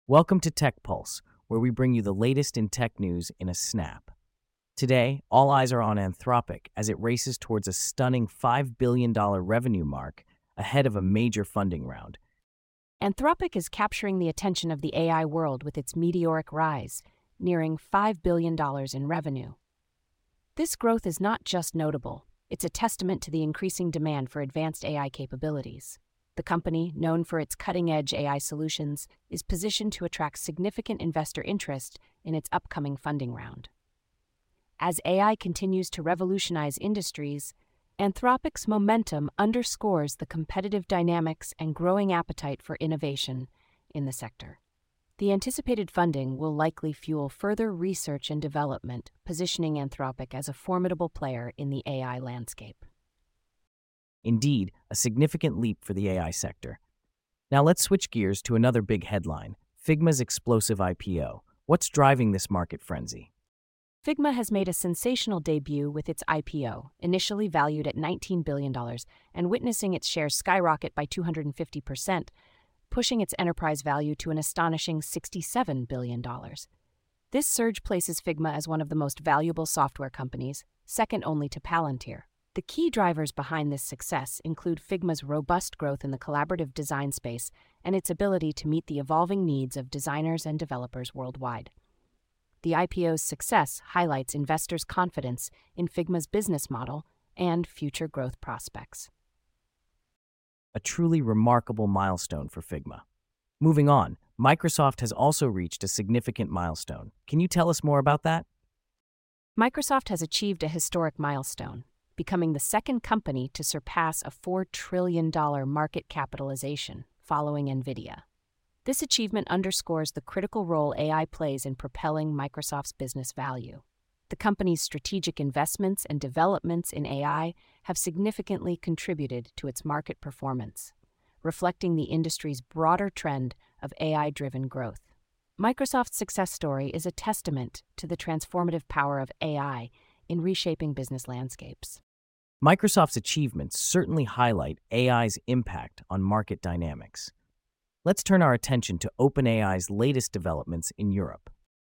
Welcome to Tech Pulse, where we bring you the latest in tech news in a snap. Today, all eyes are on Anthropic as it races towards a stunning $5 billion revenue mark ahead of a major funding round. Anthropic is capturing the attention of the AI world with its meteoric rise, nearing $5 billion in revenue. This growth is not just notable, it's a testament to the increasing demand for advanced AI capabilities. The company, known for its cutting-edge AI solutions, is positioned to attract significant investor interest in its upcoming funding round. As AI continues to revolutionize industries, Anthropic's momentum underscores the competitive dynamics and growing appetite for innovation in the sector. The anticipated funding will likely fuel further research and development, positioning Anthropic as a formidable player in the AI landscape. Indeed, a significant leap for the AI sector. Now let's switch gears to another big headline, Figma's explosive IPO. What's driving this market frenzy? Figma has made a sensational debut with its IPO, initially valued at $19 billion, and witnessing its shares skyrocket by 250%, pushing its enterprise value to an astonishing $67 billion. This surge places Figma as one of the most valuable software companies, second only to Palantir. The key drivers behind this success include Figma's robust growth in the collaborative design space and its ability to meet the evolving needs of designers and developers worldwide. The IPO's success highlights investors' confidence in Figma's business model and future growth prospects. A truly remarkable milestone for Figma. Moving on, Microsoft has also reached a significant milestone. Can you tell us more about that? Microsoft has achieved a historic milestone, becoming the second company to surpass a $4 trillion market capitalization, following NVIDIA. This achievement underscores the critical role AI plays in propelling Microsoft's business value. The company's strategic investments and developments in AI have significantly contributed to its market performance, reflecting the industry's broader trend of AI-driven growth. Microsoft's success story is a testament to the transformative power of AI in reshaping business landscapes. Microsoft's achievements certainly highlight AI's impact on market dynamics. Let's turn our attention to OpenAI's latest developments in Europe.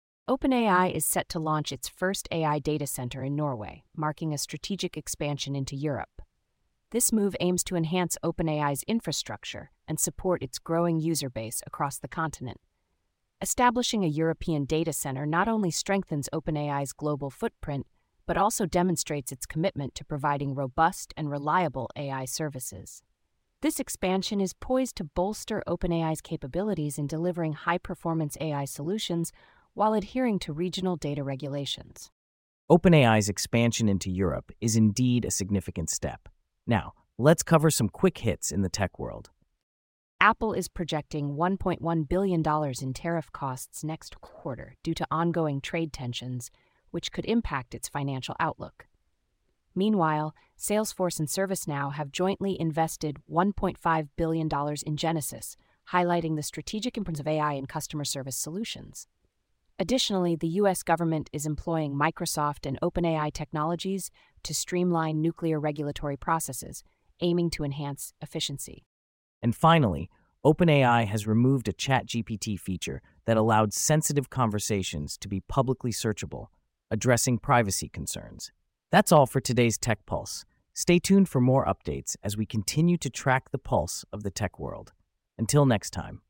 OpenAI is set to launch its first AI data center in Norway, marking a strategic expansion into Europe. This move aims to enhance OpenAI's infrastructure and support its growing user base across the continent. Establishing a European data center not only strengthens OpenAI's global footprint, but also demonstrates its commitment to providing robust and reliable AI services. This expansion is poised to bolster OpenAI's capabilities in delivering high-performance AI solutions while adhering to regional data regulations. OpenAI's expansion into Europe is indeed a significant step. Now, let's cover some quick hits in the tech world. Apple is projecting $1.1 billion in tariff costs next quarter due to ongoing trade tensions, which could impact its financial outlook. Meanwhile, Salesforce and ServiceNow have jointly invested $1.5 billion in Genesys, highlighting the strategic importance of AI in customer service solutions. Additionally, the U.S. government is employing Microsoft and OpenAI technologies to streamline nuclear regulatory processes, aiming to enhance efficiency. And finally, OpenAI has removed a ChatGPT feature that allowed sensitive conversations to be publicly searchable, addressing privacy concerns. That's all for today's Tech Pulse. Stay tuned for more updates as we continue to track the pulse of the tech world. Until next time.